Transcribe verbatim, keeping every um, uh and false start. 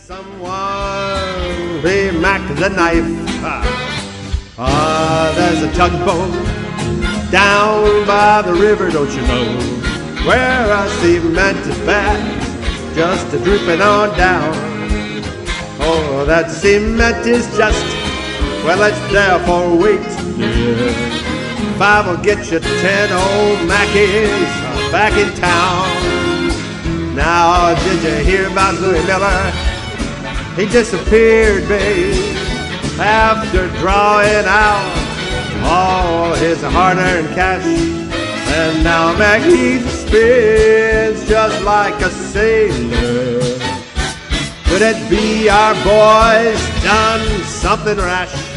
Someone be Mac the knife. Ah, there's a tugboat down by the river, don't you know, where a cemented bag just a drooping on down. Oh, that cement is just, well, it's there for weight. Yeah. Five will get you ten old Mackies back in town. Now, did you hear about Louis Miller? He disappeared, babe, after drawing out all his hard-earned cash. And now Mackie spins just like a sailor. Could it be our boy's done something rash?